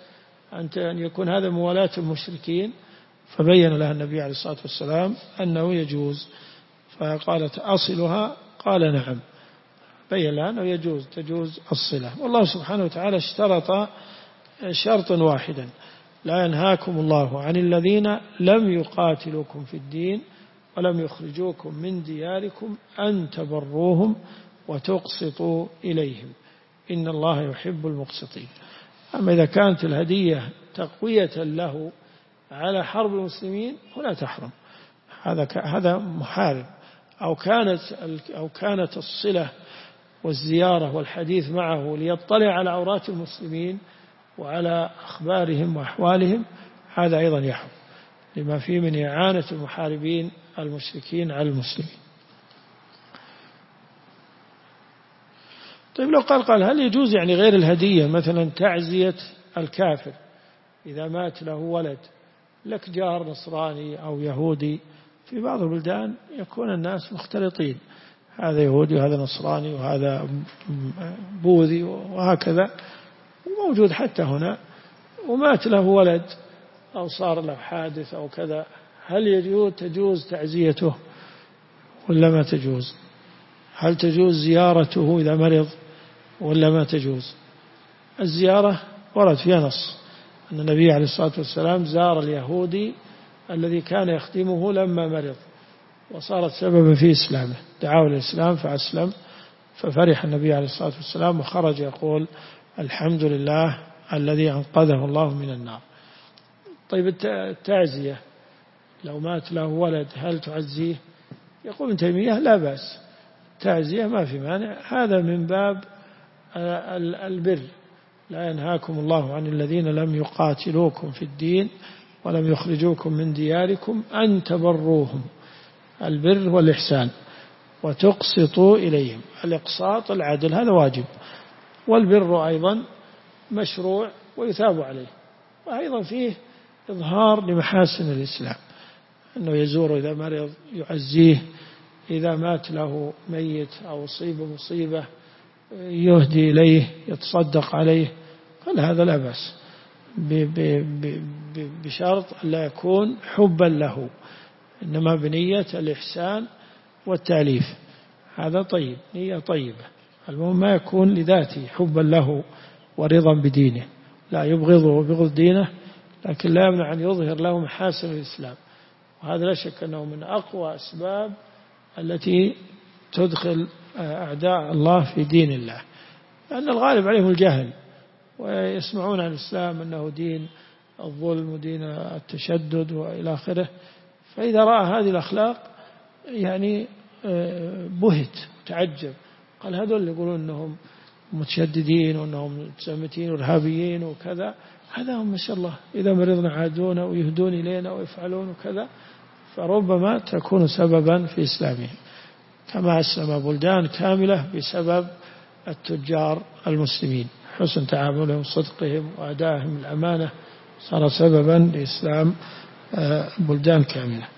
A: أن يكون هذا موالاة المشركين، فبين لها النبي عليه الصلاة والسلام أنه يجوز، فقالت أصلها؟ قال نعم، بين لها أنه تجوز الصلة. والله سبحانه وتعالى اشترط شرطا واحدا: لا ينهاكم الله عن الذين لم يقاتلوكم في الدين ولم يخرجوكم من دياركم أن تبروهم وتقسطوا إليهم إن الله يحب المقسطين. أما إذا كانت الهدية تقوية له على حرب المسلمين فلا تحرم، هذا محارب. أو كانت الصلة والزيارة والحديث معه ليطلع على عورات المسلمين وعلى أخبارهم وأحوالهم، هذا أيضا يحرم، لما فيه من إعانة المحاربين المشركين على المسلمين. طيب لو قال هل يجوز يعني غير الهدية، مثلا تعزية الكافر إذا مات له ولد، لك جار نصراني أو يهودي؟ في بعض البلدان يكون الناس مختلطين، هذا يهودي وهذا نصراني وهذا بوذي وهكذا، وموجود حتى هنا، ومات له ولد أو صار له حادث أو كذا، هل تجوز تعزيته ولا ما تجوز؟ هل تجوز زيارته إذا مرض ولا ما تجوز؟ الزيارة ورد فيها نص أن النبي عليه الصلاة والسلام زار اليهودي الذي كان يخدمه لما مرض، وصارت سببا في إسلامه، دعاه الإسلام فأسلم، ففرح النبي عليه الصلاة والسلام وخرج يقول الحمد لله الذي أنقذه الله من النار. طيب التعزية، لو مات له ولد هل تعزيه؟ يقول ابن تيمية لا بأس، تعزية ما في مانع، هذا من باب البر. لا ينهاكم الله عن الذين لم يقاتلوكم في الدين ولم يخرجوكم من دياركم أن تبروهم، البر والإحسان، وتقسطوا إليهم، الإقساط العدل، هذا واجب، والبر أيضا مشروع ويثاب عليه، وأيضا فيه إظهار لمحاسن الإسلام، أنه يزور إذا مرض، يعزيه إذا مات له ميت أو أصيب مصيبة يهدي إليه، يتصدق عليه، قال هذا لا بأس، بشرط لا يكون حبا له، إنما بنية الإحسان والتأليف، هذا طيب، نية طيبة، المهم ما يكون لذاته حبا له ورضا بدينه، لا يبغضه وبغض دينه، لكن لا يمنع أن يظهر له محاسن الإسلام، وهذا لا شك أنه من أقوى أسباب التي تدخل أعداء الله في دين الله، لأن الغالب عليهم الجهل، ويسمعون عن الإسلام أنه دين الظلم ودين التشدد وإلى آخره، فإذا رأى هذه الأخلاق يعني بهت وتعجب، قال هذول اللي يقولون أنهم متشددين وأنهم متسمتين وإرهابيين وكذا، هذا هم ما شاء الله إذا مرضنا عادون ويهدون إلينا ويفعلون وكذا، فربما تكون سببا في إسلامهم، كما أسلم بلدان كاملة بسبب التجار المسلمين، حسن تعاملهم وصدقهم وأدائهم الأمانة صار سببا لإسلام بلدان كاملة.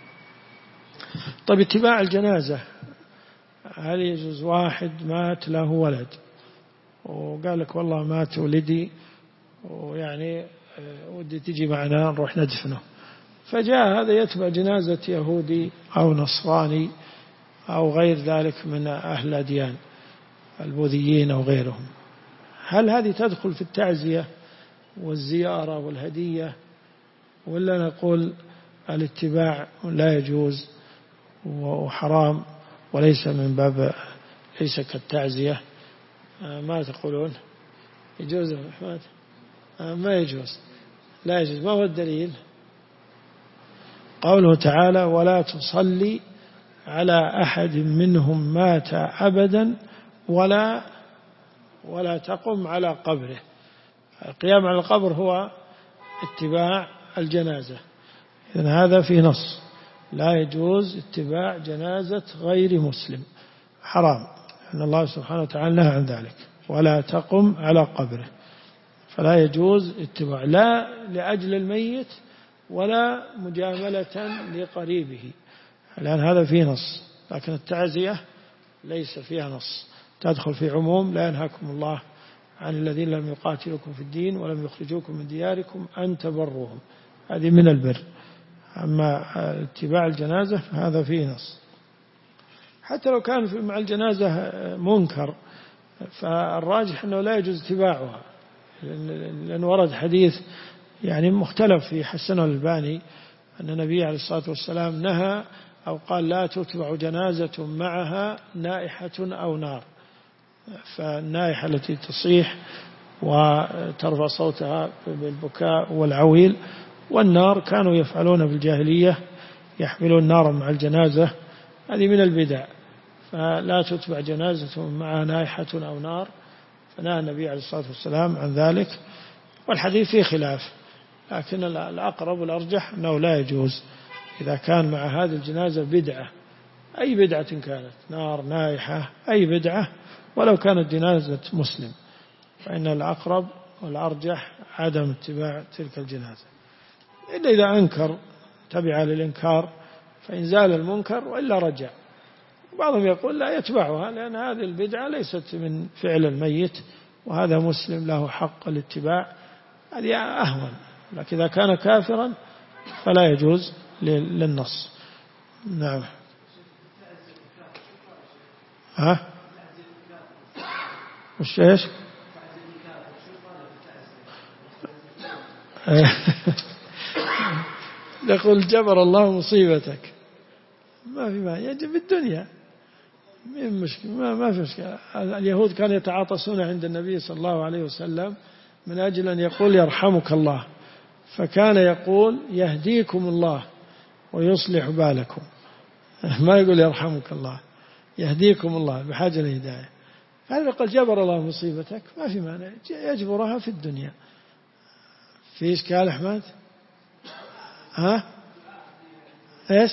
A: طيب اتباع الجنازة، هل يجوز واحد مات له ولد وقال لك والله مات ولدي ويعني ودي تجي معنا نروح ندفنه، فجاء هذا يتبع جنازة يهودي أو نصراني أو غير ذلك من أهل الأديان البوذيين أو غيرهم، هل هذه تدخل في التعزية والزيارة والهدية، ولا نقول الاتباع لا يجوز وحرام وليس من باب، ليس كالتعزية؟ ما تقولون يجوز يا أحمد؟ ما يجوز، لا يجوز. ما هو الدليل؟ قوله تعالى ولا تصلي على أحد منهم مات أبدا ولا تقم على قبره. القيام على القبر هو اتباع الجنازة، إذن هذا في نص لا يجوز اتباع جنازة غير مسلم، حرام، أن الله سبحانه وتعالى نهى عن ذلك، ولا تقم على قبره، فلا يجوز اتباع لا لأجل الميت ولا مجاملة لقريبه، لأن هذا فيه نص، لكن التعزية ليس فيها نص، تدخل في عموم لا ينهاكم الله عن الذين لم يقاتلوكم في الدين ولم يخرجوكم من دياركم أن تبروهم، هذه من البر. أما اتباع الجنازة فهذا فيه نص، حتى لو كان مع الجنازة منكر فالراجح أنه لا يجوز اتباعها، لأن ورد حديث يعني مختلف في حسنه الألباني أن النبي عليه الصلاة والسلام نهى أو قال لا تتبع جنازة معها نائحة أو نار. فالنائحة التي تصيح وترفع صوتها بالبكاء والعويل، والنار كانوا يفعلون في الجاهلية يحملون نارا مع الجنازة، هذه من البدع، فلا تتبع جنازة معها نائحة أو نار، فنهى النبي عليه الصلاة والسلام عن ذلك. والحديث فيه خلاف، لكن الأقرب والأرجح أنه لا يجوز إذا كان مع هذه الجنازة بدعة، أي بدعة كانت، نار، نائحة، أي بدعة، ولو كانت جنازة مسلم، فإن الأقرب والأرجح عدم اتباع تلك الجنازة، إلا إذا أنكر تبع للإنكار فإن زال المنكر وإلا رجع. بعضهم يقول لا يتبعها لأن هذه البدعة ليست من فعل الميت وهذا مسلم له حق الاتباع، هذه أهون. لكن إذا كان كافرا فلا يجوز للنص. نعم. ها وش ايش؟ يقول جبر الله مصيبتك، ما في ما يجب الدنيا، ما في مشكلة. اليهود كانوا يتعاطسون عند النبي صلى الله عليه وسلم من أجل أن يقول يرحمك الله، فكان يقول يهديكم الله ويصلح بالكم، ما يقول يرحمك الله، يهديكم الله، بحاجة للهداية. هذا قال جبر الله مصيبتك، ما في مانع يجبرها في الدنيا. في إشكال أحمد؟ ها إيش؟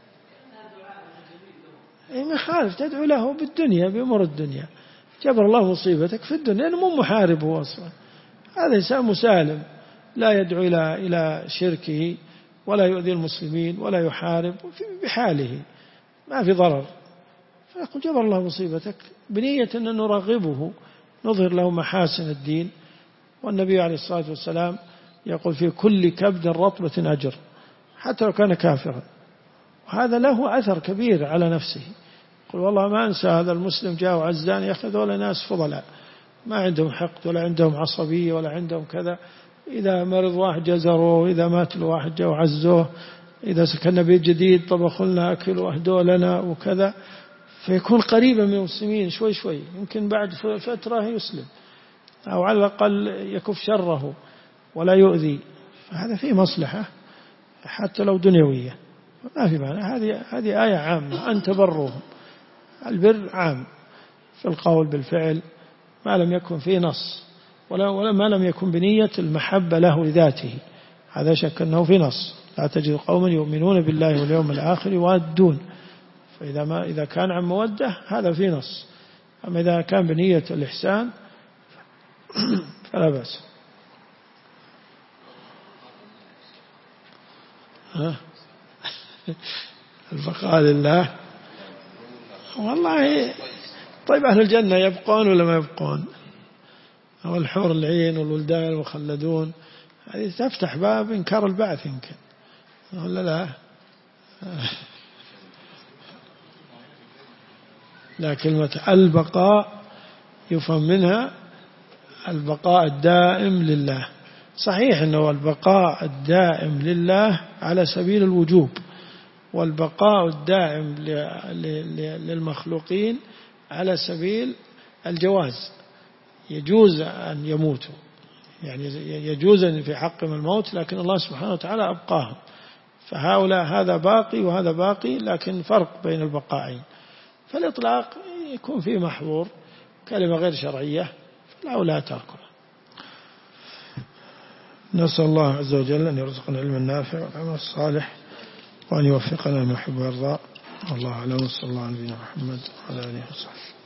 A: ما خالف تدعو له بالدنيا بأمور الدنيا، جبر الله مصيبتك في الدنيا، لأنه مو محارب هو أصلا، هذا إنسان مسالم لا يدعو إلى شركه ولا يؤذي المسلمين ولا يحارب بحاله، ما في ضرر، فيقول جبر الله مصيبتك بنية أن نرغبه نظهر له محاسن الدين. والنبي عليه الصلاة والسلام يقول في كل كبد رطبة أجر حتى لو كان كافرا، وهذا له أثر كبير على نفسه. يقول والله ما أنسى هذا المسلم جاء وعزاني، يا أخي هذول ناس فضلاء ما عندهم حقد ولا عندهم عصبية ولا عندهم كذا، إذا مرض واحد جزروه، إذا مات له واحد جاء وعزوه، إذا سكن بيت جديد طبخوا لنا أكل وأهدوا لنا وكذا، فيكون قريبا من المسلمين شوي شوي، يمكن بعد فترة يسلم أو على الأقل يكف شره ولا يؤذي، فهذا فيه مصلحة حتى لو دنيوية، ما في معنى. هذه آية عامة أن تبروهم، البر عام في القول بالفعل ما لم يكن فيه نص ولا ما لم يكن بنية المحبة له لذاته، هذا شك أنه في نص لا تجد قوما يؤمنون بالله واليوم الآخر يوادون، فإذا كان عن مودة هذا في نص، أما إذا كان بنية الإحسان فلا بأس. البقاء لله والله. طيب أهل الجنة يبقون ولا ما يبقون؟ أو الحور العين والولدان المخلدون، هذه تفتح باب إنكار البعث يمكن ولا لا؟ لا، كلمة البقاء يفهم منها البقاء الدائم لله. صحيح أنه البقاء الدائم لله على سبيل الوجوب، والبقاء الدائم للمخلوقين على سبيل الجواز، يجوز أن يموتوا، يعني يجوز أن في حقهم الموت، لكن الله سبحانه وتعالى أبقاهم، فهؤلاء هذا باقي وهذا باقي، لكن فرق بين البقائين. فالإطلاق يكون فيه محظور، كلمة غير شرعية، فالأولى تركها. نسأل الله عز وجل أن يرزقنا العلم النافع والعمل الصالح، وأن يوفقنا لما يحب ويرضى. والله أعلم، صلى الله على نبينا محمد وعلى آله وصحبه.